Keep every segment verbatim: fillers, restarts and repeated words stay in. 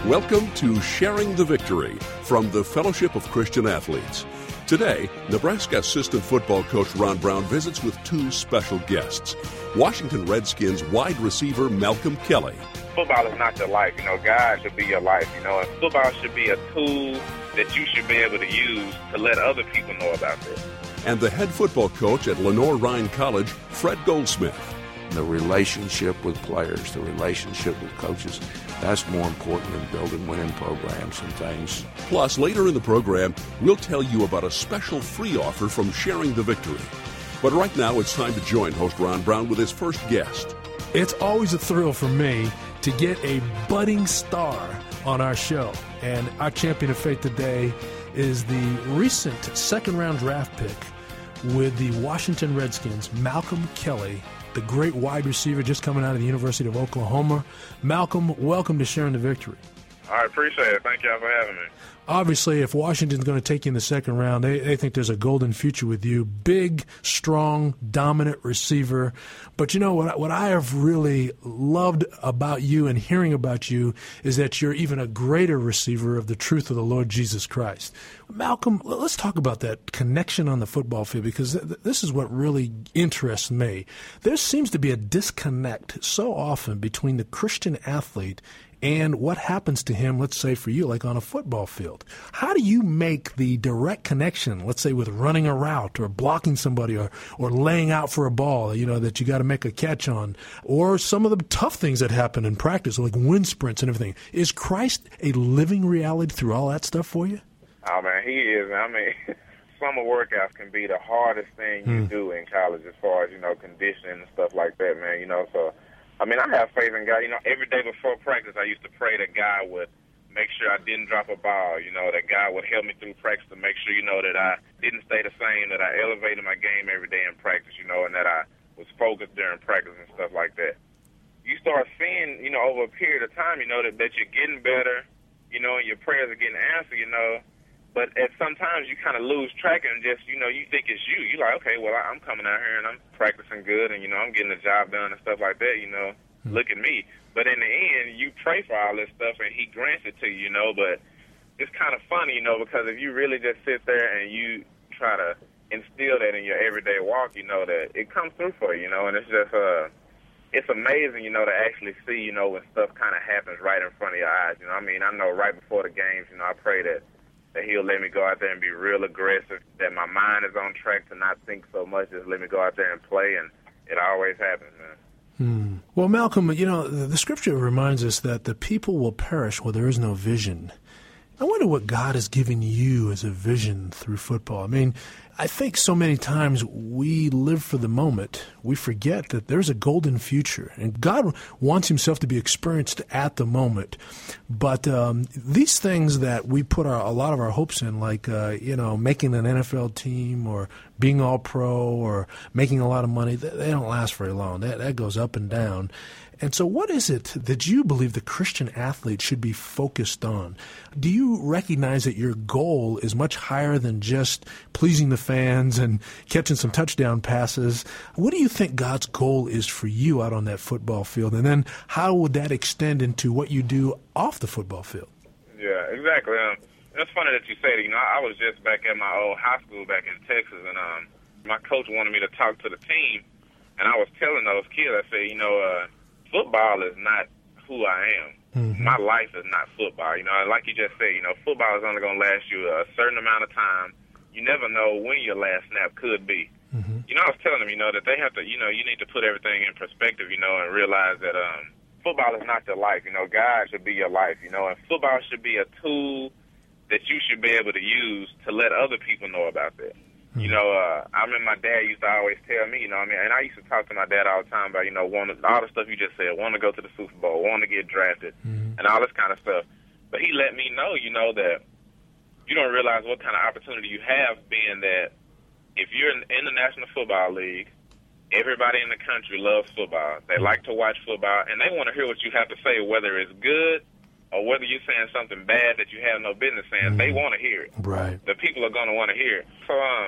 Welcome to Sharing the Victory from the Fellowship of Christian Athletes. Today, Nebraska assistant football coach Ron Brown visits with two special guests. Washington Redskins wide receiver Malcolm Kelly. Football is not your life. You know, God should be your life. You know, and football should be a tool that you should be able to use to let other people know about this. And the head football coach at Lenoir-Rhyne College, Fred Goldsmith. The relationship with players, the relationship with coaches, that's more important than building winning programs and things. Plus, later in the program, we'll tell you about a special free offer from Sharing the Victory. But right now, it's time to join host Ron Brown with his first guest. It's always a thrill for me to get a budding star on our show. And our champion of faith today is the recent second-round draft pick with the Washington Redskins, Malcolm Kelly, the great wide receiver just coming out of the University of Oklahoma. Malcolm, welcome to Sharing the Victory. I appreciate it. Thank y'all for having me. Obviously, if Washington's going to take you in the second round, they, they think there's a golden future with you. Big, strong, dominant receiver. But you know what, what I have really loved about you and hearing about you is that you're even a greater receiver of the truth of the Lord Jesus Christ. Malcolm, let's talk about that connection on the football field, because th- this is what really interests me. There seems to be a disconnect so often between the Christian athlete and what happens to him, let's say for you, like on a football field. How do you make the direct connection, let's say with running a route or blocking somebody or, or laying out for a ball, you know, that you got to make a catch on, or some of the tough things that happen in practice, like wind sprints and everything? Is Christ a living reality through all that stuff for you? Oh, man, he is. I mean, summer workouts can be the hardest thing you Hmm. do in college as far as, you know, conditioning and stuff like that, man, you know, so I mean, I have faith in God. You know, every day before practice, I used to pray that God would make sure I didn't drop a ball, you know, that God would help me through practice to make sure, you know, that I didn't stay the same, that I elevated my game every day in practice, you know, and that I was focused during practice and stuff like that. You start seeing, you know, over a period of time, you know, that, that you're getting better, you know, and your prayers are getting answered, you know, but at sometimes you kind of lose track and just, you know, you think it's you. You're like, okay, well, I'm coming out here and I'm practicing good and, you know, I'm getting the job done and stuff like that, you know. Mm-hmm. Look at me. But in the end, you pray for all this stuff and he grants it to you, you know. But it's kind of funny, you know, because if you really just sit there and you try to instill that in your everyday walk, you know, that it comes through for you, you know. And it's just, uh, it's amazing, you know, to actually see, you know, when stuff kind of happens right in front of your eyes. You know what I mean? I know right before the games, you know, I pray that that he'll let me go out there and be real aggressive, that my mind is on track to not think so much, just let me go out there and play, and it always happens, man. Hmm. Well, Malcolm, you know, the, the scripture reminds us that the people will perish where there is no vision. I wonder what God has given you as a vision through football. I mean, I think so many times we live for the moment. We forget that there's a golden future, and God wants himself to be experienced at the moment. But um, these things that we put our, a lot of our hopes in, like, uh, you know, making an N F L team or being all pro or making a lot of money, they, they don't last very long. That, that goes up and down. And so what is it that you believe the Christian athlete should be focused on? Do you recognize that your goal is much higher than just pleasing the fans and catching some touchdown passes? What do you think God's goal is for you out on that football field? And then how would that extend into what you do off the football field? Yeah, exactly. Um, it's funny that you say that. You know, I was just back at my old high school back in Texas, and um, my coach wanted me to talk to the team, and I was telling those kids, I said, you know, uh, football is not who I am. Mm-hmm. My life is not football. You know, like you just said, you know, football is only going to last you a certain amount of time. You never know when your last snap could be. Mm-hmm. You know, I was telling them, you know, that they have to, you know, you need to put everything in perspective, you know, and realize that um, football is not your life. You know, God should be your life, you know, and football should be a tool that you should be able to use to let other people know about that. You know, uh, I remember my dad used to always tell me, you know what I mean, and I used to talk to my dad all the time about, you know, want to, all the stuff you just said, want to go to the Super Bowl, want to get drafted, mm-hmm. and all this kind of stuff. But he let me know, you know, that you don't realize what kind of opportunity you have, being that if you're in, in the National Football League, everybody in the country loves football. They like to watch football, and they want to hear what you have to say, whether it's good or whether you're saying something bad that you have no business saying. Mm-hmm. They want to hear it. Right. The people are going to want to hear it. So, um,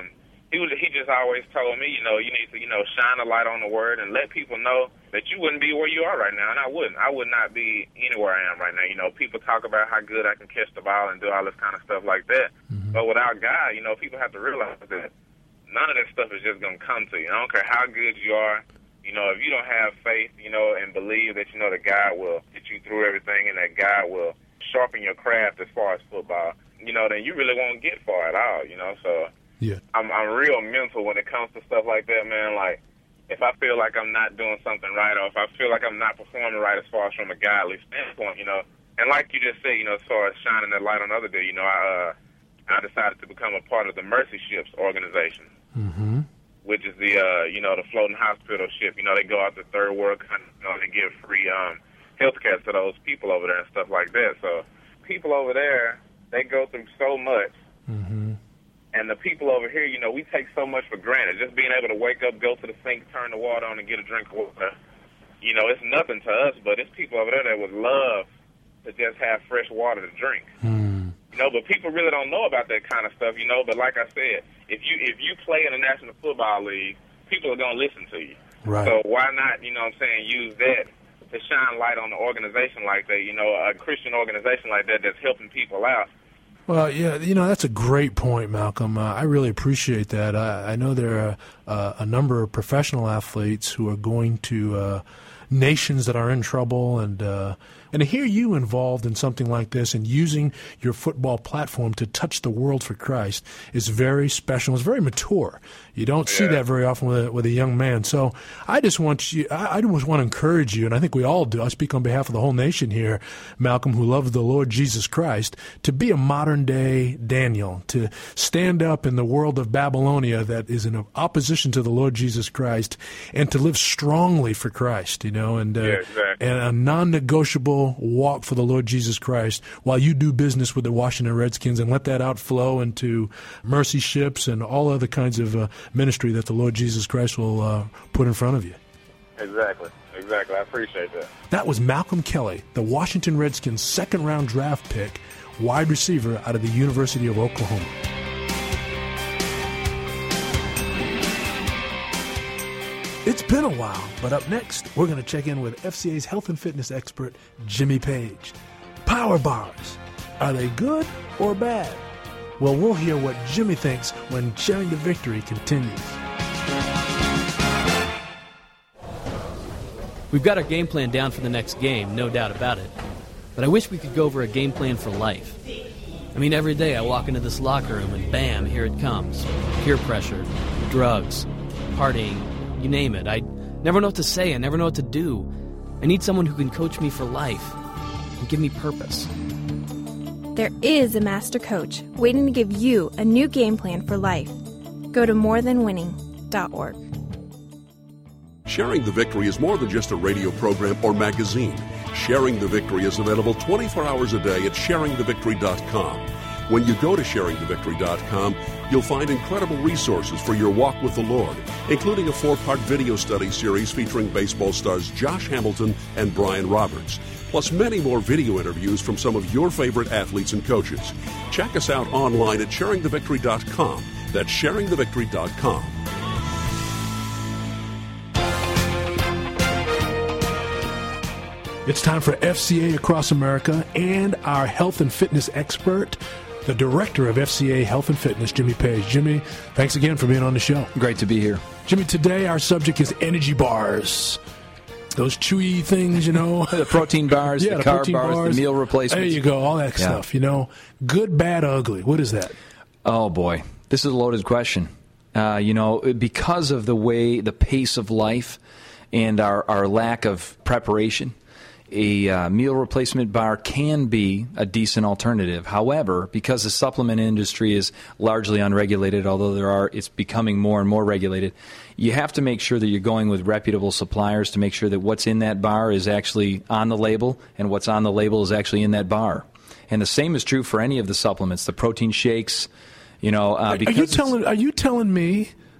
he was, he just always told me, you know, you need to, you know, shine a light on the word and let people know that you wouldn't be where you are right now, and I wouldn't. I would not be anywhere I am right now. You know, people talk about how good I can catch the ball and do all this kind of stuff like that, mm-hmm. but without God, you know, people have to realize that none of that stuff is just going to come to you. I don't care how good you are. You know, if you don't have faith, you know, and believe that, you know, that God will get you through everything and that God will sharpen your craft as far as football, you know, then you really won't get far at all, you know, so... Yeah, I'm I'm real mental when it comes to stuff like that, man. Like, if I feel like I'm not doing something right, or if I feel like I'm not performing right as far as from a godly standpoint, you know. And like you just said, you know, as far as shining that light on the other day, you know, I uh, I decided to become a part of the Mercy Ships organization, mm-hmm. which is the uh, you know, the floating hospital ship. You know, they go out to third world countries, you know, they give free um health care to those people over there and stuff like that. So people over there, they go through so much. Mm-hmm. And the people over here, you know, we take so much for granted. Just being able to wake up, go to the sink, turn the water on, and get a drink of water, you know, it's nothing to us, but it's people over there that would love to just have fresh water to drink. Mm. You know, but people really don't know about that kind of stuff, you know. But like I said, if you if you play in the National Football League, people are going to listen to you. Right. So why not, you know what I'm saying, use that to shine light on an organization like that, you know, a Christian organization like that that's helping people out. Well, yeah, you know, that's a great point, Malcolm. Uh, I really appreciate that. I, I know there are uh, a number of professional athletes who are going to uh, nations that are in trouble, and uh, and to hear you involved in something like this and using your football platform to touch the world for Christ is very special. It's very mature. You don't yeah. see that very often with a, with a young man. So I just want you, I, I just want to encourage you, and I think we all do. I speak on behalf of the whole nation here, Malcolm, who loves the Lord Jesus Christ, to be a modern-day Daniel, to stand up in the world of Babylonia that is in opposition to the Lord Jesus Christ, and to live strongly for Christ, you know, and, uh, yeah, exactly. and a non-negotiable walk for the Lord Jesus Christ while you do business with the Washington Redskins, and let that outflow into Mercy Ships and all other kinds of uh, ministry that the Lord Jesus Christ will uh, put in front of you. Exactly. Exactly. I appreciate that. That was Malcolm Kelly, the Washington Redskins' second-round draft pick, wide receiver out of the University of Oklahoma. It's been a while, but up next, we're going to check in with F C A's health and fitness expert, Jimmy Page. Power bars, are they good or bad? Well, we'll hear what Jimmy thinks when Sharing the Victory continues. We've got our game plan down for the next game, no doubt about it. But I wish we could go over a game plan for life. I mean, every day I walk into this locker room and bam, here it comes. Peer pressure, drugs, partying, you name it. I never know what to say. I never know what to do. I need someone who can coach me for life and give me purpose. There is a master coach waiting to give you a new game plan for life. Go to more than winning dot org. Sharing the Victory is more than just a radio program or magazine. Sharing the Victory is available twenty-four hours a day at sharing the victory dot com. When you go to sharing the victory dot com, you'll find incredible resources for your walk with the Lord, including a four-part video study series featuring baseball stars Josh Hamilton and Brian Roberts, plus many more video interviews from some of your favorite athletes and coaches. Check us out online at sharing the victory dot com. That's sharing the victory dot com. It's time for F C A Across America and our health and fitness expert, the director of F C A Health and Fitness, Jimmy Page. Jimmy, thanks again for being on the show. Great to be here. Jimmy, today our subject is energy bars. Those chewy things, you know. The protein bars, yeah, the, the carb bars, bars, the meal replacements. There you go, all that yeah. stuff, you know. Good, bad, ugly. What is that? Oh, boy. This is a loaded question. Uh, you know, because of the way, the pace of life and our, our lack of preparation, a uh, meal replacement bar can be a decent alternative. However, because the supplement industry is largely unregulated, although there are, it's becoming more and more regulated, you have to make sure that you're going with reputable suppliers to make sure that what's in that bar is actually on the label and what's on the label is actually in that bar. And the same is true for any of the supplements, the protein shakes, you know. Uh, are, are you telling Are you telling me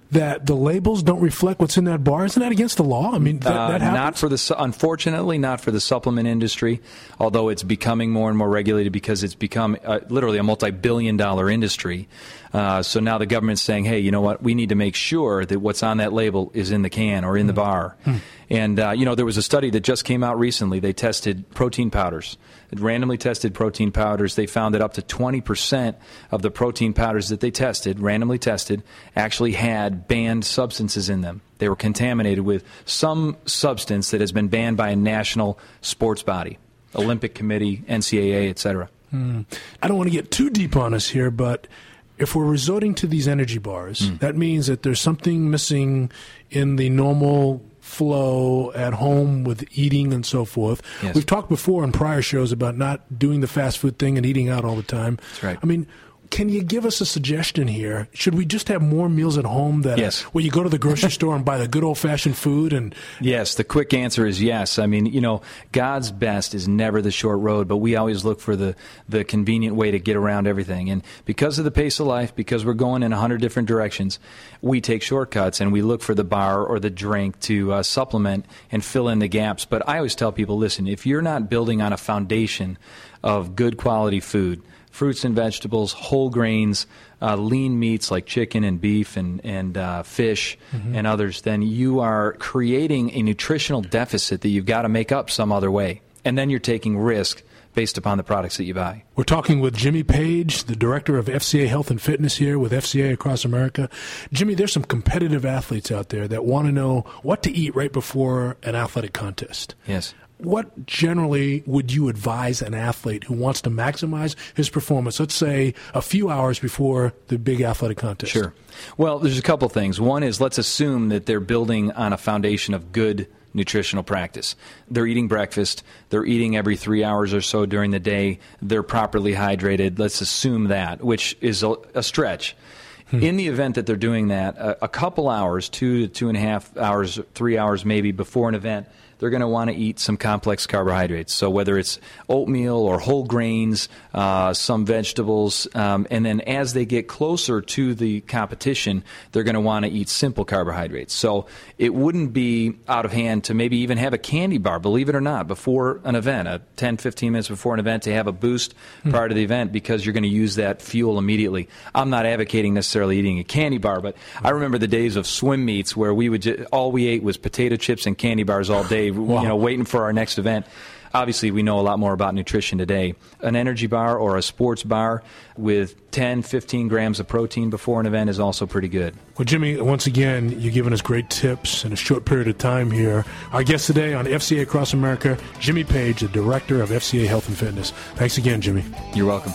that the labels don't reflect what's in that bar? Isn't that against the law? I mean, that, uh, that happens? Not for the, unfortunately, not for the supplement industry, although it's becoming more and more regulated because it's become uh, literally a multi-billion dollar industry. Uh, so now the government's saying, hey, you know what, we need to make sure that what's on that label is in the can or in the bar. Hmm. And, uh, you know, there was a study that just came out recently. They tested protein powders. It randomly tested protein powders. They found that up to twenty percent of the protein powders that they tested, randomly tested, actually had banned substances in them. They were contaminated with some substance that has been banned by a national sports body, Olympic Committee, N C double A, et cetera. Hmm. I don't want to get too deep on us here, but if we're resorting to these energy bars, mm. that means that there's something missing in the normal flow at home with eating and so forth. Yes. We've talked before in prior shows about not doing the fast food thing and eating out all the time. That's right. I mean, can you give us a suggestion here? Should we just have more meals at home that yes. where you go to the grocery store and buy the good old-fashioned food? And yes, the quick answer is yes. I mean, you know, God's best is never the short road, but we always look for the, the convenient way to get around everything. And because of the pace of life, because we're going in a hundred different directions, we take shortcuts and we look for the bar or the drink to uh, supplement and fill in the gaps. But I always tell people, listen, if you're not building on a foundation of good quality food, fruits and vegetables, whole grains, uh, lean meats like chicken and beef and, and uh, fish mm-hmm. and others, then you are creating a nutritional deficit that you've got to make up some other way. And then you're taking risk based upon the products that you buy. We're talking with Jimmy Page, the director of F C A Health and Fitness here with F C A across America. Jimmy, there's some competitive athletes out there that want to know what to eat right before an athletic contest. Yes. What generally would you advise an athlete who wants to maximize his performance, let's say a few hours before the big athletic contest? Sure. Well, there's a couple things. One is let's assume that they're building on a foundation of good nutritional practice. They're eating breakfast. They're eating every three hours or so during the day. They're properly hydrated. Let's assume that, which is a, a stretch. Hmm. In the event that they're doing that, a, a couple hours, two to two and a half hours, three hours maybe before an event, they're going to want to eat some complex carbohydrates. So whether it's oatmeal or whole grains, uh, some vegetables, um, and then as they get closer to the competition, they're going to want to eat simple carbohydrates. So it wouldn't be out of hand to maybe even have a candy bar, believe it or not, before an event, a ten, fifteen minutes before an event to have a boost hmm. prior to the event because you're going to use that fuel immediately. I'm not advocating necessarily eating a candy bar, but I remember the days of swim meets where we would just, all we ate was potato chips and candy bars all day. Wow. You know, waiting for our next event. Obviously, we know a lot more about nutrition today. An energy bar or a sports bar with ten, fifteen grams of protein before an event is also pretty good. Well, Jimmy, once again, you've given us great tips in a short period of time here. Our guest today on F C A Across America, Jimmy Page, the director of F C A Health and Fitness. Thanks again, Jimmy. You're welcome.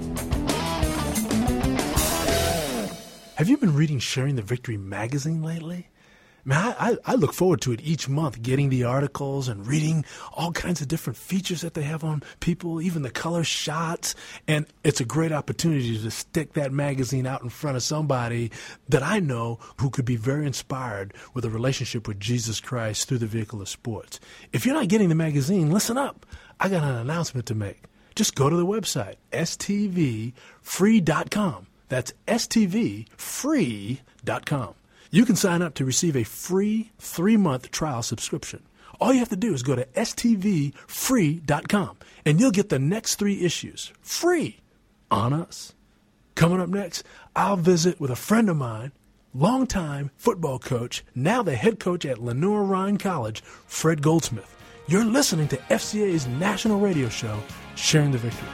Have you been reading Sharing the Victory magazine lately? Man, I, I look forward to it each month, getting the articles and reading all kinds of different features that they have on people, even the color shots. And it's a great opportunity to stick that magazine out in front of somebody that I know who could be very inspired with a relationship with Jesus Christ through the vehicle of sports. If you're not getting the magazine, listen up. I got an announcement to make. Just go to the website, S T V free dot com. That's S T V free dot com. You can sign up to receive a free three-month trial subscription. All you have to do is go to S T V free dot com, and you'll get the next three issues free on us. Coming up next, I'll visit with a friend of mine, longtime football coach, now the head coach at Lenoir-Rhyne College, Fred Goldsmith. You're listening to F C A's national radio show, Sharing the Victory.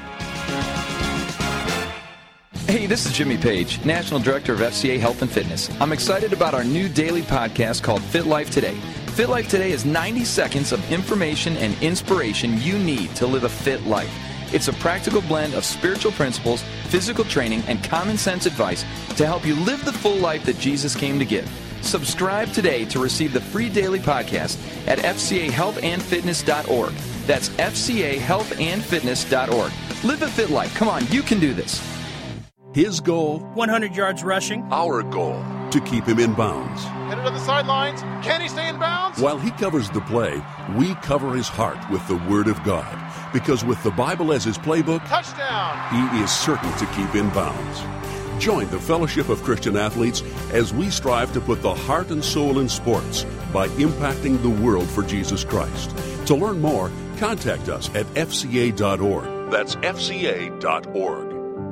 Hey, this is Jimmy Page, National Director of F C A Health and Fitness. I'm excited about our new daily podcast called Fit Life Today. Fit Life Today is ninety seconds of information and inspiration you need to live a fit life. It's a practical blend of spiritual principles, physical training, and common sense advice to help you live the full life that Jesus came to give. Subscribe today to receive the free daily podcast at F C A health and fitness dot org. That's F C A health and fitness dot org. Live a fit life. Come on, you can do this. His goal, one hundred yards rushing. Our goal, to keep him in bounds. Headed to the sidelines. Can he stay in bounds? While he covers the play, we cover his heart with the Word of God. Because with the Bible as his playbook, touchdown, he is certain to keep in bounds. Join the Fellowship of Christian Athletes as we strive to put the heart and soul in sports by impacting the world for Jesus Christ. To learn more, contact us at F C A dot org. That's F C A dot org.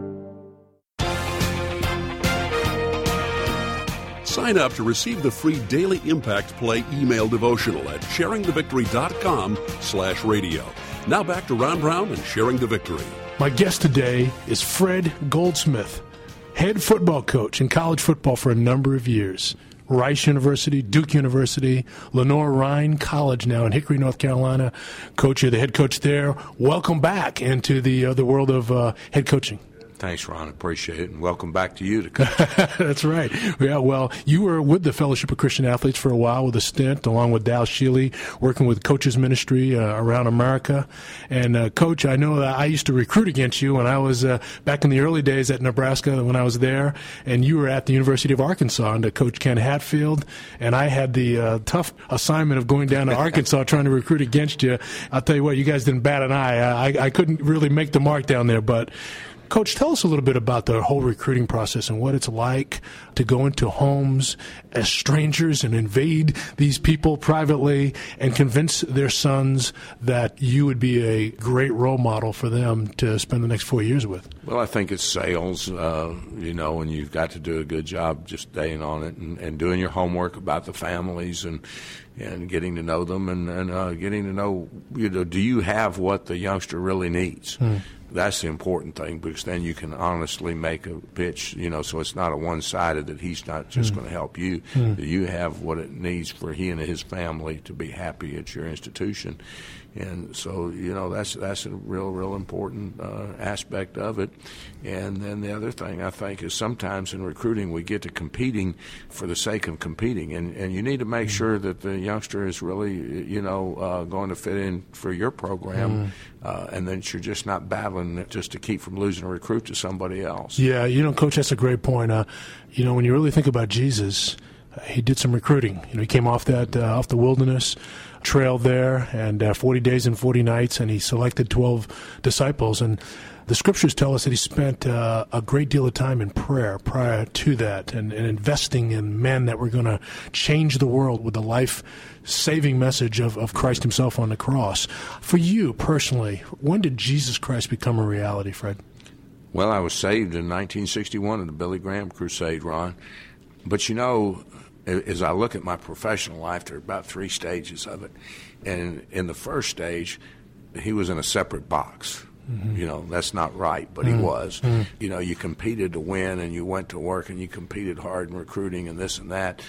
Sign up to receive the free Daily Impact Play email devotional at sharing the victory dot com slash radio. Now back to Ron Brown and Sharing the Victory. My guest today is Fred Goldsmith, head football coach in college football for a number of years. Rice University, Duke University, Lenoir-Rhyne College now in Hickory, North Carolina. Coach, you're the head coach there. Welcome back into the uh, the world of uh, head coaching. Thanks, Ron. Appreciate it. And welcome back to you to coach. That's right. Yeah, well, you were with the Fellowship of Christian Athletes for a while with a stint, along with Dal Sheely, working with Coaches Ministry uh, around America. And, uh, Coach, I know that I used to recruit against you when I was uh, back in the early days at Nebraska when I was there, and you were at the University of Arkansas under Coach Ken Hatfield, and I had the uh, tough assignment of going down to Arkansas trying to recruit against you. I'll tell you what, you guys didn't bat an eye. I, I couldn't really make the mark down there, but Coach, tell us a little bit about the whole recruiting process and what it's like to go into homes as strangers and invade these people privately and convince their sons that you would be a great role model for them to spend the next four years with. Well, I think it's sales, uh, you know, and you've got to do a good job just staying on it and, and doing your homework about the families and and getting to know them and, and uh, getting to know, you know, do you have what the youngster really needs? Mm. That's the important thing, because then you can honestly make a pitch, you know, so it's not a one-sided that he's not just mm. going to help you. Mm. That you have what it needs for he and his family to be happy at your institution. And so, you know, that's that's a real, real important uh, aspect of it. And then the other thing, I think, is sometimes in recruiting we get to competing for the sake of competing. And, and you need to make mm. sure that the youngster is really, you know, uh, going to fit in for your program, mm. uh, and that you're just not battling just to keep from losing a recruit to somebody else. Yeah, you know, Coach, that's a great point. Uh, you know, when you really think about Jesus, uh, he did some recruiting. You know, he came off that uh, off the wilderness trail there, and uh, forty days and forty nights, and he selected twelve disciples. And the scriptures tell us that he spent uh, a great deal of time in prayer prior to that, and, and investing in men that were going to change the world with the life-saving message of, of Christ himself on the cross. For you personally, when did Jesus Christ become a reality, Fred? Well, I was saved in nineteen sixty-one at the Billy Graham Crusade, Ron. But, you know, as I look at my professional life, there are about three stages of it. And in the first stage, he was in a separate box. Mm-hmm. You know, that's not right, but mm-hmm. he was. Mm-hmm. You know, you competed to win, and you went to work, and you competed hard in recruiting and this and that.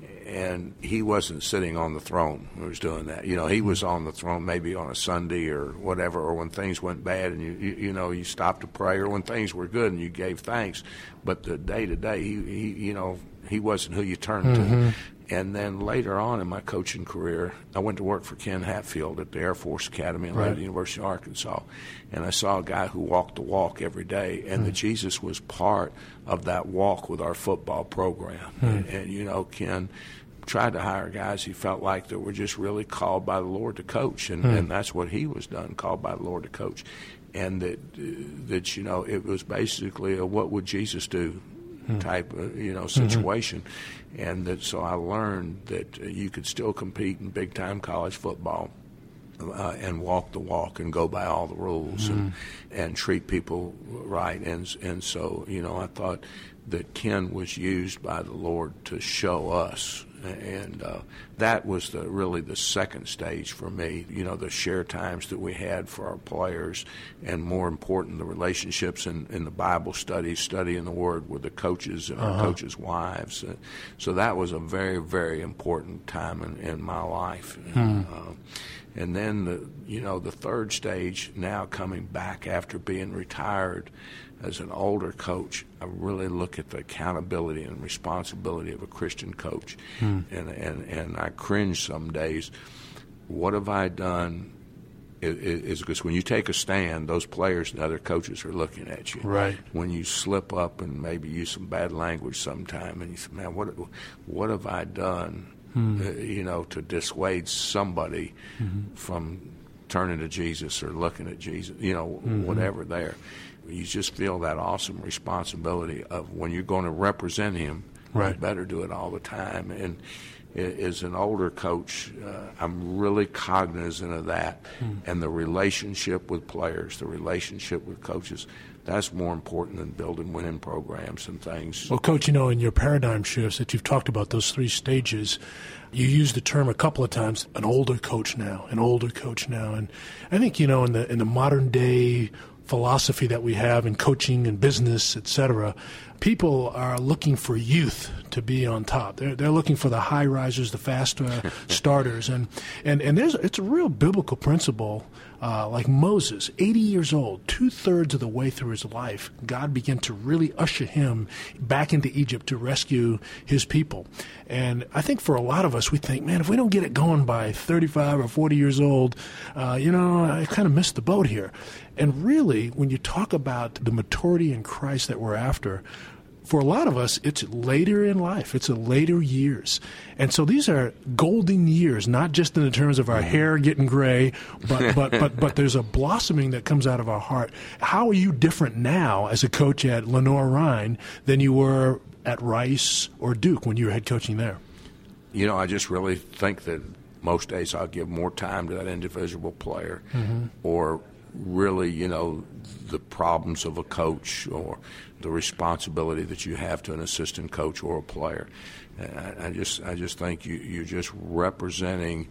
And he wasn't sitting on the throne when he was doing that. You know, he was on the throne maybe on a Sunday or whatever, or when things went bad and, you you, you know, you stopped to pray, or when things were good and you gave thanks. But the day-to-day, he, he you know, he wasn't who you turned mm-hmm. to. And then later on in my coaching career, I went to work for Ken Hatfield at the Air Force Academy and right. at the University of Arkansas. And I saw a guy who walked the walk every day, and mm. that Jesus was part of that walk with our football program. Mm. And, and, you know, Ken tried to hire guys he felt like that were just really called by the Lord to coach, and, mm. and that's what he was done, called by the Lord to coach. And that, uh, that you know, it was basically a what would Jesus do type of, you know, situation. Mm-hmm. And that, so I learned that uh, you could still compete in big-time college football uh, and walk the walk and go by all the rules mm-hmm. and, and treat people right. And, and so, you know, I thought that Ken was used by the Lord to show us. And uh, that was the really the second stage for me, you know, the share times that we had for our players, and more important, the relationships in, in the Bible studies, studying the Word with the coaches and uh-huh. our coaches' wives. Uh, so that was a very, very important time in, in my life. Hmm. And, uh, and then, the, you know, the third stage, now coming back after being retired, as an older coach, I really look at the accountability and responsibility of a Christian coach. Hmm. And, and, and I cringe some days. What have I done? Is because when you take a stand, those players and other coaches are looking at you. Right. When you slip up and maybe use some bad language sometime, and you say, man, what, what have I done, hmm. uh, you know, to dissuade somebody mm-hmm. from turning to Jesus or looking at Jesus, you know, mm-hmm. whatever there. you just feel that awesome responsibility of when you're going to represent him, right. you better do it all the time. And as an older coach, uh, I'm really cognizant of that. Mm. And the relationship with players, the relationship with coaches, that's more important than building winning programs and things. Well, Coach, you know, in your paradigm shifts that you've talked about, those three stages, you used the term a couple of times, an older coach now, an older coach now. And I think, you know, in the in the modern day philosophy that we have in coaching and business, et cetera, people are looking for youth to be on top. They're they're looking for the high risers, the fast uh, starters, and and and there's it's a real biblical principle. Uh, like Moses, eighty years old, two-thirds of the way through his life, God began to really usher him back into Egypt to rescue his people. And I think for a lot of us, we think, man, if we don't get it going by thirty-five or forty years old, uh, you know, I kind of missed the boat here. And really, when you talk about the maturity in Christ that we're after, for a lot of us, it's later in life. It's a later years. And so these are golden years, not just in the terms of our hair getting gray, but, but, but, but there's a blossoming that comes out of our heart. How are you different now as a coach at Lenoir-Rhyne than you were at Rice or Duke when you were head coaching there? You know, I just really think that most days I'll give more time to that individual player mm-hmm. or really, you know, the problems of a coach or the responsibility that you have to an assistant coach or a player. I, I just I just think you, you're just representing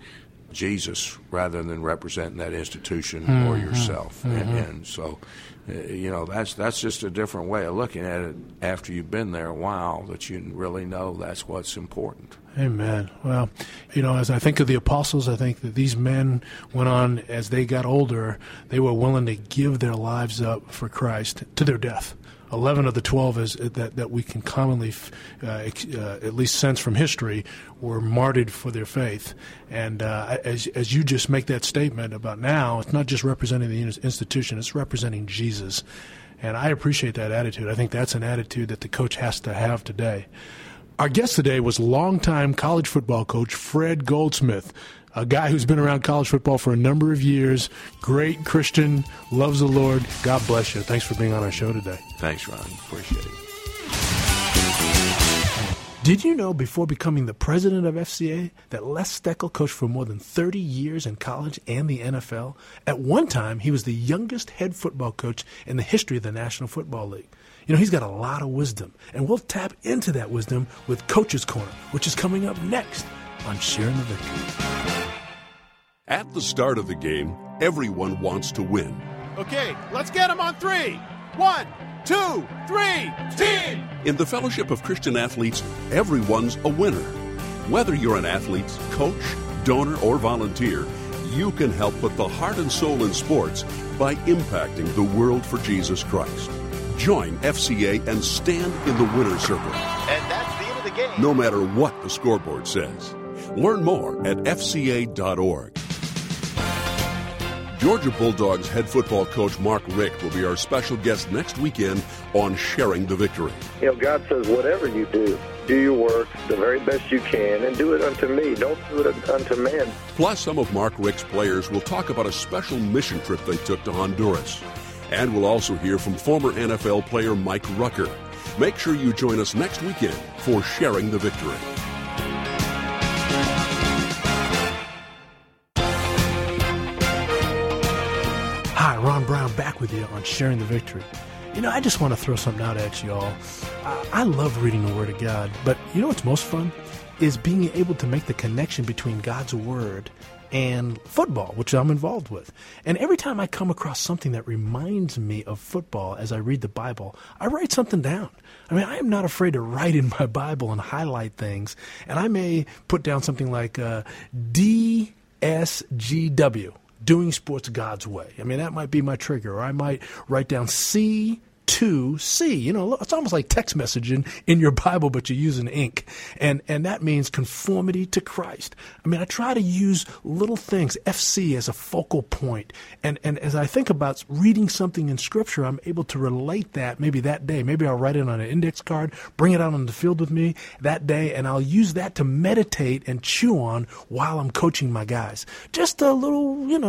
Jesus rather than representing that institution mm-hmm. or yourself. Mm-hmm. And, and so, uh, you know, that's that's just a different way of looking at it after you've been there a while, that you really know that's what's important. Amen. Well, you know, as I think of the apostles, I think that these men went on, as they got older, they were willing to give their lives up for Christ to their death. Eleven of the twelve is that, that we can commonly uh, uh, at least sense from history were martyred for their faith. And uh, as as you just make that statement about now, it's not just representing the institution, it's representing Jesus. And I appreciate that attitude. I think that's an attitude that the coach has to have today. Our guest today was longtime college football coach Fred Goldsmith, a guy who's been around college football for a number of years, great Christian, loves the Lord. God bless you. Thanks for being on our show today. Thanks, Ron. Appreciate it. Did you know before becoming the president of F C A that Les Steckel coached for more than thirty years in college and the N F L? At one time, he was the youngest head football coach in the history of the National Football League. You know, he's got a lot of wisdom, and we'll tap into that wisdom with Coach's Corner, which is coming up next on Sharing the Victory. At the start of the game, everyone wants to win. Okay, let's get him on three. One, two, three, team! In the Fellowship of Christian Athletes, everyone's a winner. Whether you're an athlete, coach, donor, or volunteer, you can help put the heart and soul in sports by impacting the world for Jesus Christ. Join F C A and stand in the winner's circle. And that's the end of the game. No matter what the scoreboard says. Learn more at F C A dot org. Georgia Bulldogs head football coach Mark Richt will be our special guest next weekend on Sharing the Victory. You know, God says, whatever you do, do your work the very best you can and do it unto me. Don't do it unto man. Plus, some of Mark Richt's players will talk about a special mission trip they took to Honduras. And we'll also hear from former N F L player Mike Rucker. Make sure you join us next weekend for Sharing the Victory. Hi, Ron Brown back with you on Sharing the Victory. You know, I just want to throw something out at you all. Uh, I love reading the Word of God, but you know what's most fun? Is being able to make the connection between God's Word and football, which I'm involved with. And every time I come across something that reminds me of football as I read the Bible, I write something down. I mean, I am not afraid to write in my Bible and highlight things. And I may put down something like uh, D S G W, doing sports God's way. I mean, that might be my trigger. Or I might write down C to C. You know, it's almost like text messaging in your Bible, but you're using ink. And and that means conformity to Christ. I mean, I try to use little things, F C, as a focal point. And, and as I think about reading something in Scripture, I'm able to relate that maybe that day. Maybe I'll write it on an index card, bring it out on the field with me that day, and I'll use that to meditate and chew on while I'm coaching my guys. Just a little, you know,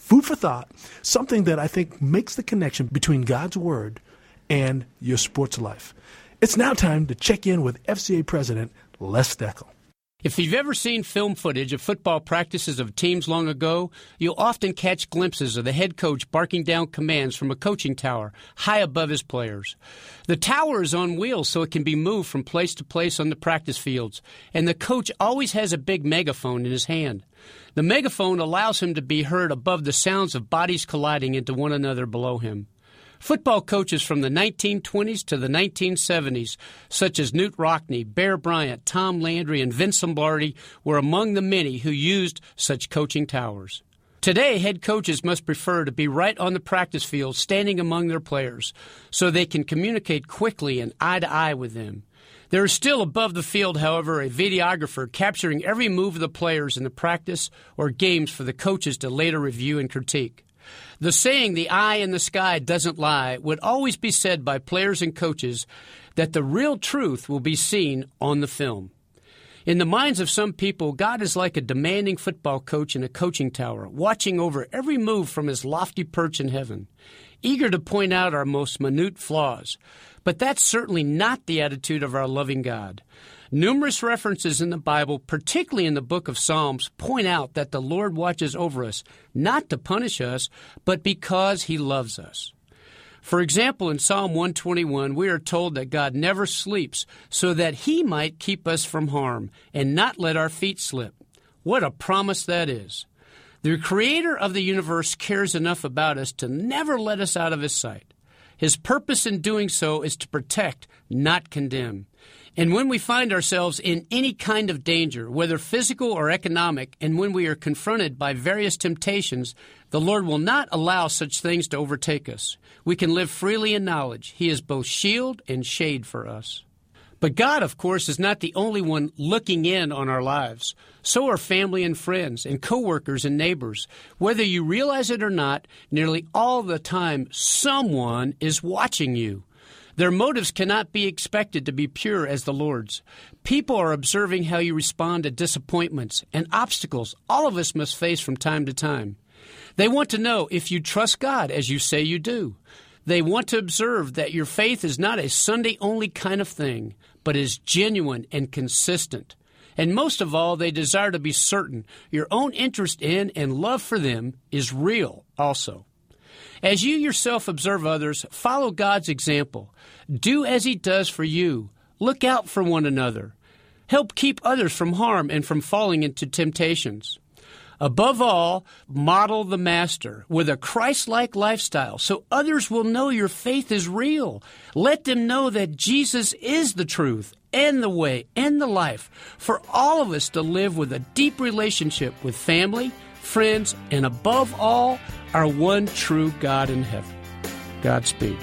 food for thought, something that I think makes the connection between God's Word and your sports life. It's now time to check in with F C A President Les Steckel. If you've ever seen film footage of football practices of teams long ago, you'll often catch glimpses of the head coach barking down commands from a coaching tower high above his players. The tower is on wheels so it can be moved from place to place on the practice fields, and the coach always has a big megaphone in his hand. The megaphone allows him to be heard above the sounds of bodies colliding into one another below him. Football coaches from the nineteen twenties to the nineteen seventies, such as Knute Rockne, Bear Bryant, Tom Landry, and Vince Lombardi, were among the many who used such coaching towers. Today, head coaches must prefer to be right on the practice field, standing among their players, so they can communicate quickly and eye-to-eye with them. There is still above the field, however, a videographer capturing every move of the players in the practice or games for the coaches to later review and critique. The saying, the eye in the sky doesn't lie, would always be said by players and coaches that the real truth will be seen on the film. In the minds of some people, God is like a demanding football coach in a coaching tower, watching over every move from his lofty perch in heaven, eager to point out our most minute flaws. But that's certainly not the attitude of our loving God. Numerous references in the Bible, particularly in the book of Psalms, point out that the Lord watches over us, not to punish us, but because he loves us. For example, in Psalm one twenty-one, we are told that God never sleeps so that he might keep us from harm and not let our feet slip. What a promise that is. The Creator of the universe cares enough about us to never let us out of his sight. His purpose in doing so is to protect, not condemn. And when we find ourselves in any kind of danger, whether physical or economic, and when we are confronted by various temptations, the Lord will not allow such things to overtake us. We can live freely in knowledge. He is both shield and shade for us. But God, of course, is not the only one looking in on our lives. So are family and friends and coworkers and neighbors. Whether you realize it or not, nearly all the time, someone is watching you. Their motives cannot be expected to be pure as the Lord's. People are observing how you respond to disappointments and obstacles all of us must face from time to time. They want to know if you trust God as you say you do. They want to observe that your faith is not a Sunday-only kind of thing, but is genuine and consistent. And most of all, they desire to be certain your own interest in and love for them is real also. As you yourself observe others, follow God's example. Do as he does for you. Look out for one another. Help keep others from harm and from falling into temptations. Above all, model the Master with a Christ-like lifestyle so others will know your faith is real. Let them know that Jesus is the truth and the way and the life for all of us to live with a deep relationship with family, friends, and above all, our one true God in heaven. Godspeed.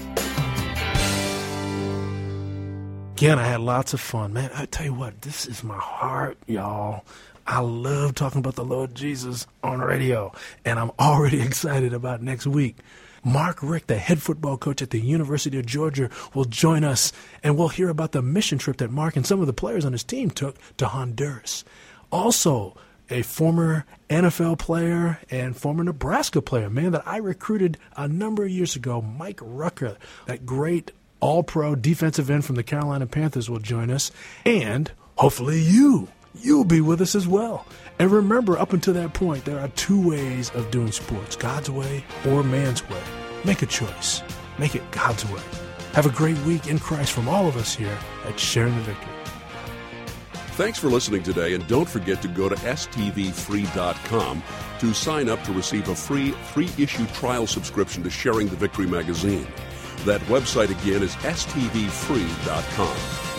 Again, I had lots of fun. Man, I tell you what, this is my heart, y'all. I love talking about the Lord Jesus on radio, and I'm already excited about next week. Mark Richt, the head football coach at the University of Georgia, will join us, and we'll hear about the mission trip that Mark and some of the players on his team took to Honduras. Also, a former N F L player and former Nebraska player, man that I recruited a number of years ago, Mike Rucker, that great all-pro defensive end from the Carolina Panthers, will join us. And hopefully you, you'll be with us as well. And remember, up until that point, there are two ways of doing sports, God's way or man's way. Make a choice. Make it God's way. Have a great week in Christ from all of us here at Sharing the Victory. Thanks for listening today, and don't forget to go to S T V free dot com to sign up to receive a free three-issue trial subscription to Sharing the Victory magazine. That website again is S T V free dot com.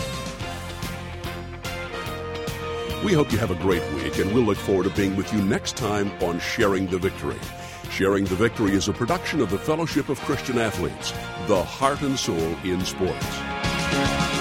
We hope you have a great week, and we'll look forward to being with you next time on Sharing the Victory. Sharing the Victory is a production of the Fellowship of Christian Athletes, the heart and soul in sports.